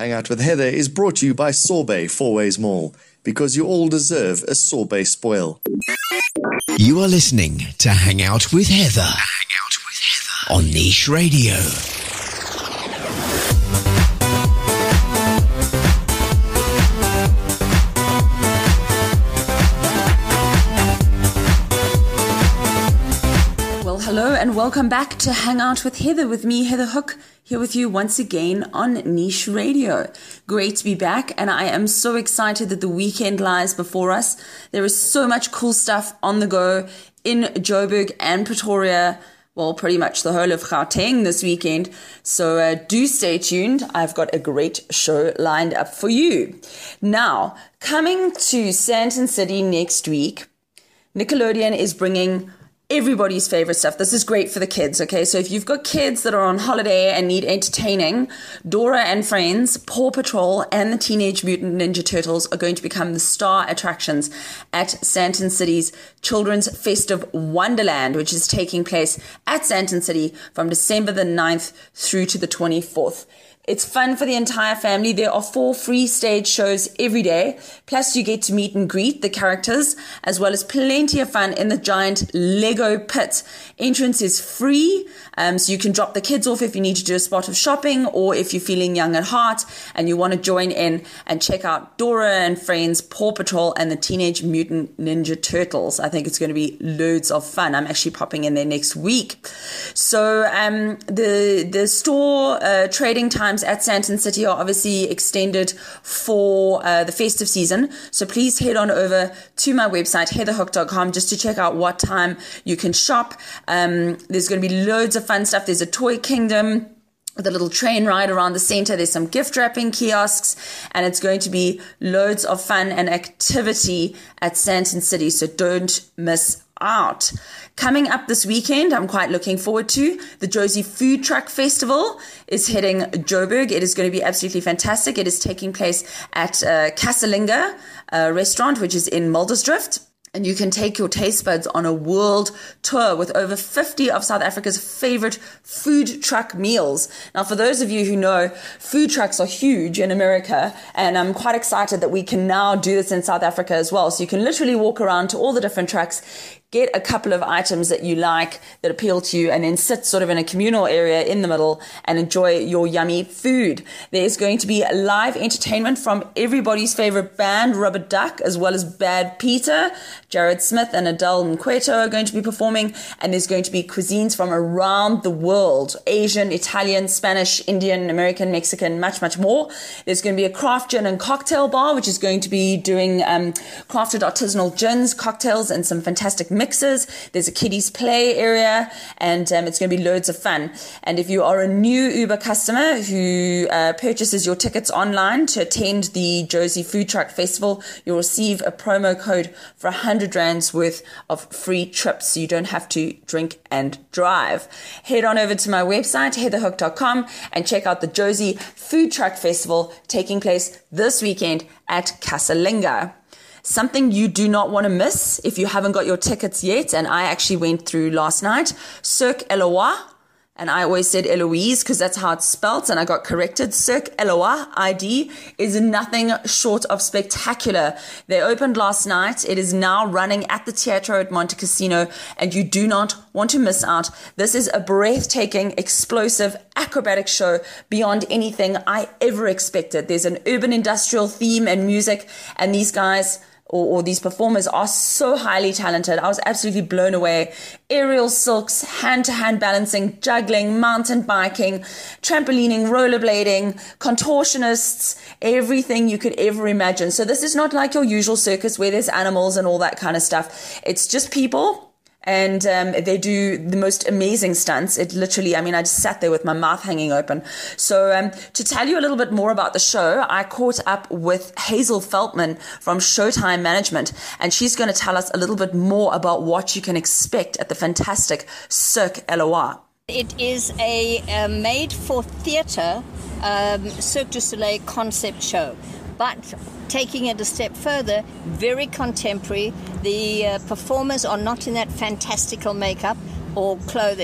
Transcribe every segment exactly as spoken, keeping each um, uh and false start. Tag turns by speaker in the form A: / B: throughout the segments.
A: Hang Out with Heather is brought to you by Sorbet Four Ways Mall, because you all deserve a sorbet spoil.
B: You are listening to Hang Out with Heather. Hang Out with Heather on Niche Radio.
C: Well, hello and welcome back to Hang Out with Heather with me, Heather Hook, here with you once again on Niche Radio. Great to be back, and I am so excited that the weekend lies before us. There is so much cool stuff on the go in Joburg and Pretoria, well, pretty much the whole of Gauteng this weekend. So uh, do stay tuned. I've got a great show lined up for you. Now, coming to Sandton City next week, Nickelodeon is bringing everybody's favorite stuff. This is great for the kids, okay? So if you've got kids that are on holiday and need entertaining, Dora and Friends, Paw Patrol, and the Teenage Mutant Ninja Turtles are going to become the star attractions at Sandton City's Children's Festive Wonderland, which is taking place at Sandton City from December the ninth through to the twenty-fourth. It's fun for the entire family. There are four free stage shows every day. Plus you get to meet and greet the characters, as well as plenty of fun in the giant Lego pit. Entrance is free, um, so you can drop the kids off if you need to do a spot of shopping, or if you're feeling young at heart and you want to join in and check out Dora and Friends, Paw Patrol, and the Teenage Mutant Ninja Turtles. I think it's going to be loads of fun. I'm actually popping in there next week. So um, the, the store uh, trading time at Sandton City are obviously extended for uh, the festive season. So please head on over to my website, heather hook dot com, just to check out what time you can shop. Um, there's going to be loads of fun stuff. There's a toy kingdom with a little train ride around the center. There's some gift wrapping kiosks, and it's going to be loads of fun and activity at Sandton City. So don't miss out. Coming up this weekend, I'm quite looking forward to the Josie Food Truck Festival is hitting Joburg. It is going to be absolutely fantastic. It is taking place at uh, Casalinga uh, restaurant, which is in Muldersdrift. And you can take your taste buds on a world tour with over fifty of South Africa's favorite food truck meals. Now, for those of you who know, food trucks are huge in America, and I'm quite excited that we can now do this in South Africa as well. So you can literally walk around to all the different trucks, get a couple of items that you like, that appeal to you, and then sit sort of in a communal area in the middle and enjoy your yummy food. There's going to be live entertainment from everybody's favorite band, Rubber Duck, as well as Bad Peter. Jared Smith and Adele Nqueto are going to be performing, and there's going to be cuisines from around the world: Asian, Italian, Spanish, Indian, American, Mexican, much, much more. There's going to be a craft gin and cocktail bar, which is going to be doing um, crafted artisanal gins, cocktails, and some fantastic mixes. There's a kiddies play area, and um, it's going to be loads of fun. And if you are a new Uber customer who uh, purchases your tickets online to attend the Josie Food Truck Festival, you'll receive a promo code for one hundred rands worth of free trips, so you don't have to drink and drive. Head on over to my website, heather hook dot com, and check out the Josie Food Truck Festival taking place this weekend at Casalinga. Something you do not want to miss if you haven't got your tickets yet, and I actually went through last night, Cirque Eloise, and I always said Eloise because that's how it's spelt, and I got corrected. Cirque Eloise I D is nothing short of spectacular. They opened last night. It is now running at the Teatro at Monte Cassino, and you do not want to miss out. This is a breathtaking, explosive, acrobatic show beyond anything I ever expected. There's an urban industrial theme and music, and these guys Or, or these performers are so highly talented. I was absolutely blown away. Aerial silks, hand-to-hand balancing, juggling, mountain biking, trampolining, rollerblading, contortionists, everything you could ever imagine. So this is not like your usual circus where there's animals and all that kind of stuff. It's just people. And um, they do the most amazing stunts. It literally, I mean, I just sat there with my mouth hanging open. So um, to tell you a little bit more about the show, I caught up with Hazel Feltman from Showtime Management, and she's going to tell us a little bit more about what you can expect at the fantastic Cirque Eloise.
D: It is a, a made-for-theatre um, Cirque du Soleil concept show, but taking it a step further, very contemporary. The uh, performers are not in that fantastical makeup or clothing,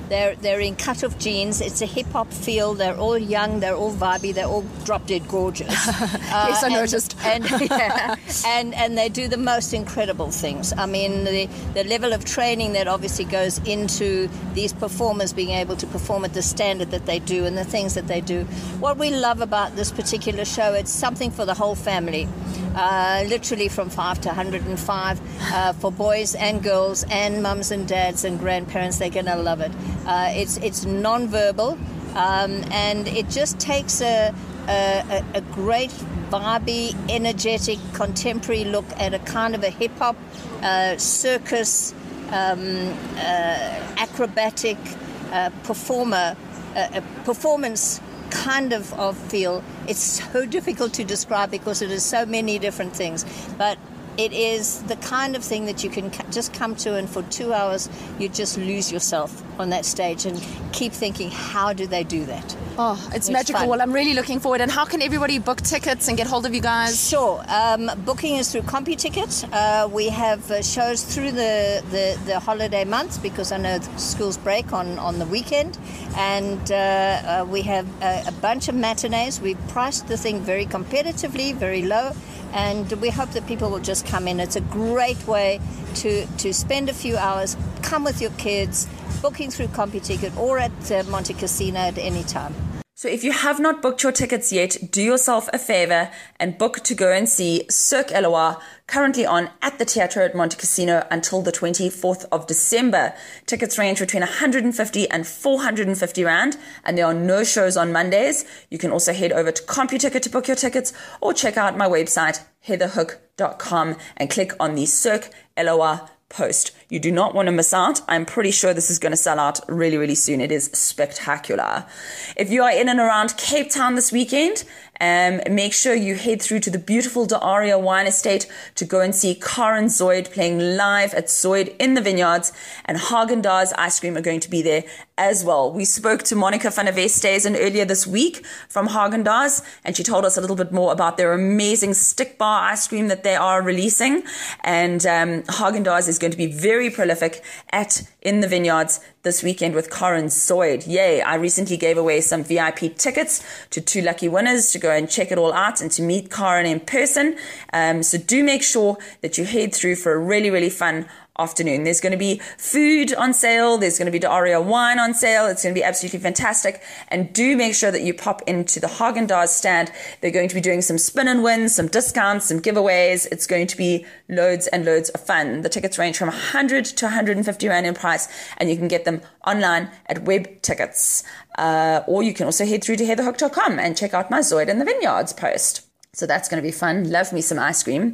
D: They're they're in cut-off jeans. It's a hip-hop feel. They're all young. They're all vibey. They're all drop-dead gorgeous. uh,
E: yes, I
D: and,
E: noticed.
D: And, yeah, and and they do the most incredible things. I mean, the, the level of training that obviously goes into these performers being able to perform at the standard that they do and the things that they do. What we love about this particular show, it's something for the whole family. Uh, literally from five to one hundred five uh, for boys and girls and mums and dads and grandparents. They're going to love it. Uh, it's it's non-verbal, um, and it just takes a, a, a great, vibey, energetic, contemporary look at a kind of a hip-hop, uh, circus, um, uh, acrobatic uh, performer, uh, a performance kind of, of feel. It's so difficult to describe because it is so many different things, but it is the kind of thing that you can just come to, and for two hours you just lose yourself on that stage and keep thinking, how do they do that?
E: Oh, it's,
D: It's
E: magical.
D: fun.
E: Well, I'm really looking forward. And how can everybody book tickets and get hold of you guys?
D: Sure. Um, booking is through CompuTicket. Uh, we have uh, shows through the, the, the holiday months because I know the schools break on, on the weekend. And uh, uh, we have a, a bunch of matinees. We've priced the thing very competitively, very low. And we hope that people will just come in. It's a great way to, to spend a few hours, come with your kids, booking through CompuTicket or at uh, Monte Casino at any time.
C: So if you have not booked your tickets yet, do yourself a favor and book to go and see Cirque Eloise, currently on at the Teatro at Monte Casino until the twenty-fourth of December. Tickets range between one hundred fifty and four hundred fifty rand, and there are no shows on Mondays. You can also head over to CompuTicket to book your tickets, or check out my website, heather hook dot com, and click on the Cirque Eloise post. You do not want to miss out. I'm pretty sure this is going to sell out really, really soon. It is spectacular. If you are in and around Cape Town this weekend, um, make sure you head through to the beautiful De Aria Wine Estate to go and see Karen Zoid playing live at Zoid in the Vineyards, and Haagen-Dazs ice cream are going to be there as well. We spoke to Monica van der Westhuizen earlier this week from Haagen-Dazs, and she told us a little bit more about their amazing stick bar ice cream that they are releasing. And um, Haagen-Dazs is going to be very prolific at in the Vineyards this weekend with Karen Zoid. Yay! I recently gave away some V I P tickets to two lucky winners to go and check it all out and to meet Karen in person. Um, so do make sure that you head through for a really, really fun afternoon. There's going to be food on sale. There's going to be De Aria wine on sale. It's going to be absolutely fantastic. And do make sure that you pop into the Haagen-Dazs stand. They're going to be doing some spin and wins, some discounts, some giveaways. It's going to be loads and loads of fun. The tickets range from one hundred to one hundred fifty rand in price, and you can get them online at Web Tickets. Uh, or you can also head through to heather hook dot com and check out my Zoid in the Vineyards post. So that's going to be fun. Love me some ice cream.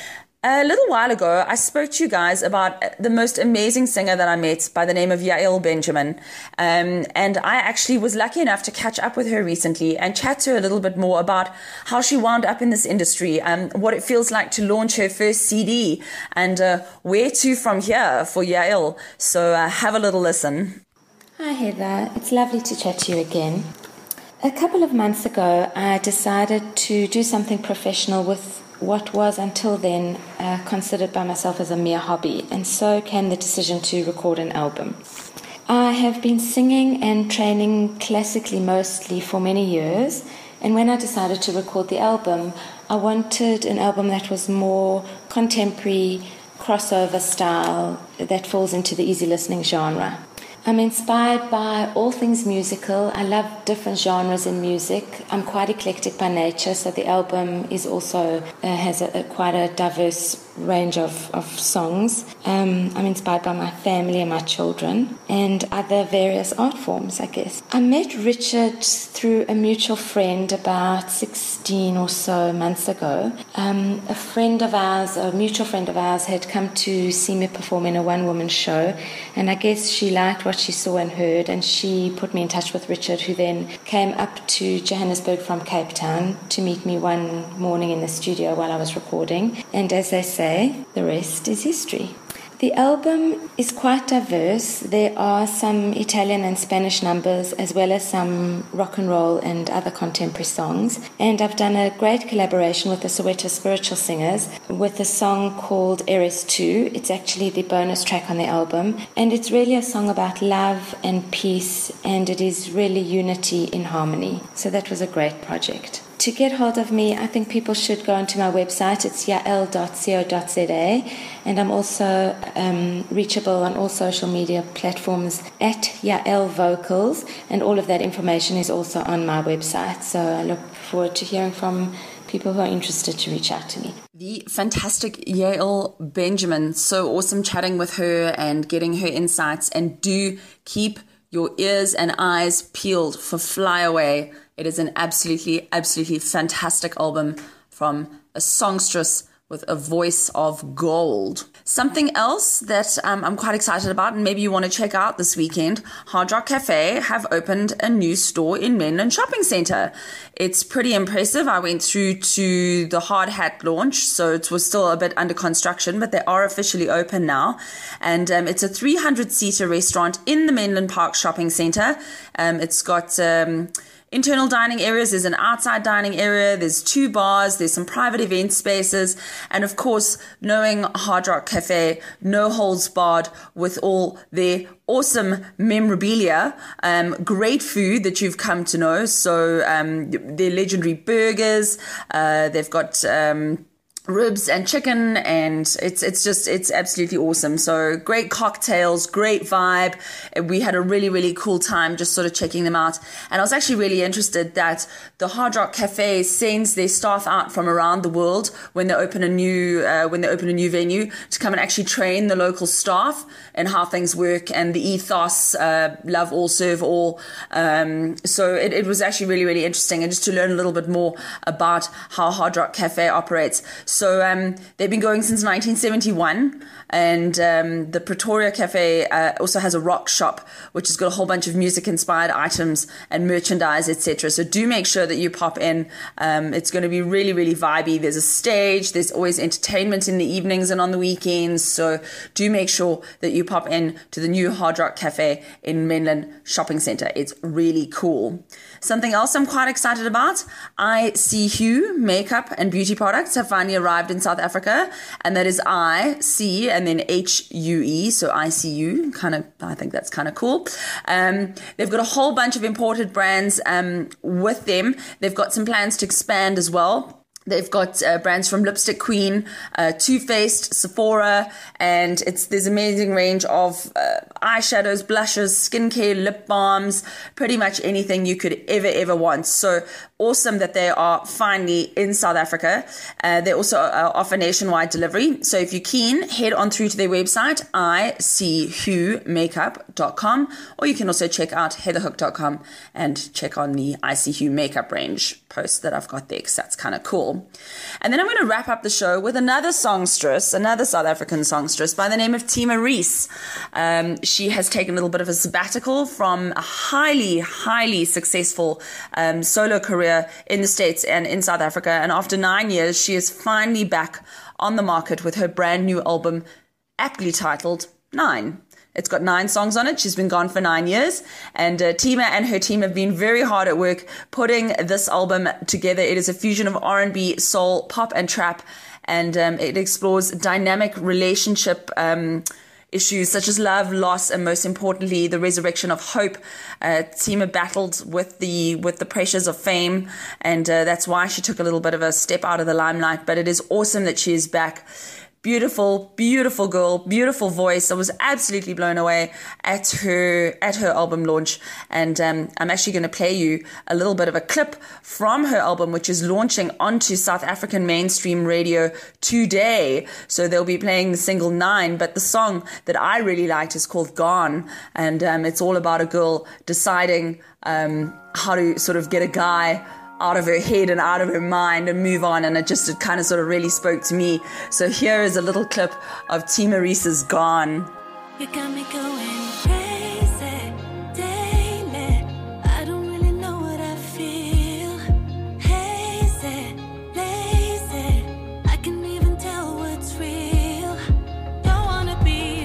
C: A little while ago, I spoke to you guys about the most amazing singer that I met by the name of Yael Benjamin. Um, and I actually was lucky enough to catch up with her recently and chat to her a little bit more about how she wound up in this industry and what it feels like to launch her first C D and uh, where to from here for Yael. So uh, have a little listen.
F: Hi Heather, it's lovely to chat to you again. A couple of months ago, I decided to do something professional with what was until then uh, considered by myself as a mere hobby, and so came the decision to record an album. I have been singing and training classically mostly for many years, and when I decided to record the album, I wanted an album that was more contemporary, crossover style, that falls into the easy listening genre. I'm inspired by all things musical. I love different genres in music. I'm quite eclectic by nature, so the album is also uh, has a, a quite a diverse range of, of songs. Um, I'm inspired by my family and my children and other various art forms, I guess. I met Richard through a mutual friend about sixteen or so months ago. Um, a friend of ours, a mutual friend of ours, had come to see me perform in a one-woman show, and I guess she liked what she saw and heard, and she put me in touch with Richard, who then came up to Johannesburg from Cape Town to meet me one morning in the studio while I was recording. And as they say, the rest is history. The album is quite diverse. There are some Italian and Spanish numbers, as well as some rock and roll and other contemporary songs. And I've done a great collaboration with the Soweto Spiritual Singers with a song called Eres Tu. It's actually the bonus track on the album. And it's really a song about love and peace, and it is really unity in harmony. So that was a great project. To get hold of me, I think people should go onto my website. It's yael dot co dot za, and I'm also um, reachable on all social media platforms at Yael Vocals, and all of that information is also on my website. So I look forward to hearing from people who are interested to reach out to me.
C: The fantastic Yael Benjamin. So awesome chatting with her and getting her insights. And do keep your ears and eyes peeled for Fly Away. It is an absolutely, absolutely fantastic album from a songstress with a voice of gold. Something else that um, I'm quite excited about, and maybe you want to check out this weekend, Hard Rock Cafe have opened a new store in Menlyn Shopping Centre. It's pretty impressive. I went through to the Hard Hat launch, so it was still a bit under construction, but they are officially open now. And um, it's a three hundred seater restaurant in the Menlyn Park Shopping Centre. Um, it's got... Um, internal dining areas, there's an outside dining area, there's two bars, there's some private event spaces, and of course, knowing Hard Rock Cafe, no holds barred with all their awesome memorabilia, um, great food that you've come to know. So um, their legendary burgers, uh, they've got... Um, ribs and chicken, and it's it's just it's absolutely awesome. So great cocktails, great vibe. We had a really really cool time just sort of checking them out, and I was actually really interested that the Hard Rock Cafe sends their staff out from around the world when they open a new uh, when they open a new venue to come and actually train the local staff and how things work and the ethos, uh, love all, serve all. Um, so it, it was actually really really interesting, and just to learn a little bit more about how Hard Rock Cafe operates. So um, they've been going since nineteen seventy-one, and um, the Pretoria Cafe uh, also has a rock shop, which has got a whole bunch of music-inspired items and merchandise, et cetera. So do make sure that you pop in. Um, it's going to be really, really vibey. There's a stage. There's always entertainment in the evenings and on the weekends. So do make sure that you pop in to the new Hard Rock Cafe in Menlyn Shopping Centre. It's really cool. Something else I'm quite excited about, I C Hue makeup and beauty products have finally arrived in South Africa, and that is I C and then H U E, so I C U, kind of, I think that's kind of cool. Um, they've got a whole bunch of imported brands um, with them. They've got some plans to expand as well. They've got uh, brands from Lipstick Queen, uh, Too Faced, Sephora, and it's there's an amazing range of uh, eyeshadows, blushes, skincare, lip balms, pretty much anything you could ever, ever want. So awesome that they are finally in South Africa. Uh, they also uh, offer nationwide delivery. So if you're keen, head on through to their website, I C hue makeup dot com, or you can also check out heather hook dot com and check on the I C Hue makeup range post that I've got there, because that's kind of cool. And then I'm going to wrap up the show with another songstress, another South African songstress by the name of Tima Reese. Um, she has taken a little bit of a sabbatical from a highly, highly successful um, solo career in the States and in South Africa. And after nine years, she is finally back on the market with her brand new album, aptly titled Nine. It's got nine songs on it. She's been gone for nine years. And uh, Tima and her team have been very hard at work putting this album together. It is a fusion of R and B, soul, pop, and trap. And um, it explores dynamic relationship um, issues such as love, loss, and most importantly, the resurrection of hope. Uh, Tima battled with the with the pressures of fame, and uh, that's why she took a little bit of a step out of the limelight. But it is awesome that she is back. Beautiful, beautiful girl, beautiful voice. I was absolutely blown away at her at her album launch, and um, I'm actually going to play you a little bit of a clip from her album, which is launching onto South African mainstream radio today. So they'll be playing the single Nine, but the song that I really liked is called Gone, and um, it's all about a girl deciding um, how to sort of get a guy out of her head and out of her mind and move on, and it just it kind of sort of really spoke to me. So here is a little clip of Tima Reese's Gone.
G: You got me going crazy daily. I don't really know what I feel. Hazy, lazy. I can even tell what's real. Don't wanna be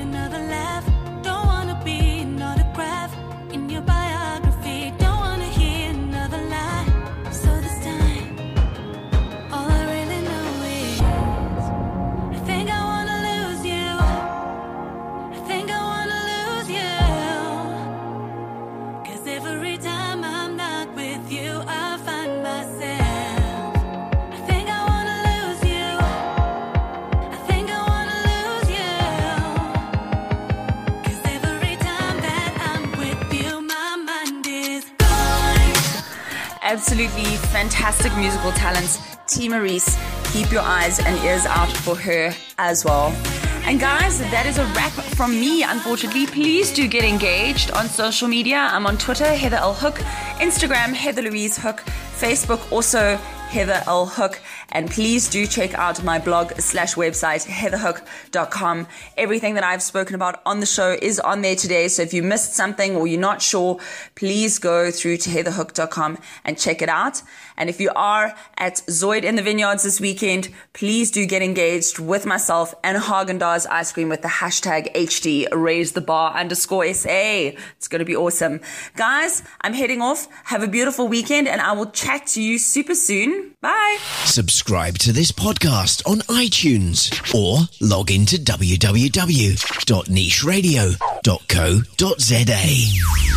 C: absolutely fantastic musical talent, T. Maurice. Keep your eyes and ears out for her as well. And guys, that is a wrap from me, unfortunately. Please do get engaged on social media. I'm on Twitter, Heather L. Hook, Instagram, Heather Louise Hook, Facebook, also Heather L. Hook. And please do check out my blog slash website, heather hook dot com. Everything that I've spoken about on the show is on there today. So if you missed something or you're not sure, please go through to heather hook dot com and check it out. And if you are at Zoid in the Vineyards this weekend, please do get engaged with myself and Haagen-Dazs ice cream with the hashtag H D raise the bar underscore S A. It's going to be awesome. Guys, I'm heading off. Have a beautiful weekend and I will chat to you super soon. Bye.
B: Subscribe to this podcast on iTunes or log into w w w dot niche radio dot co dot z a.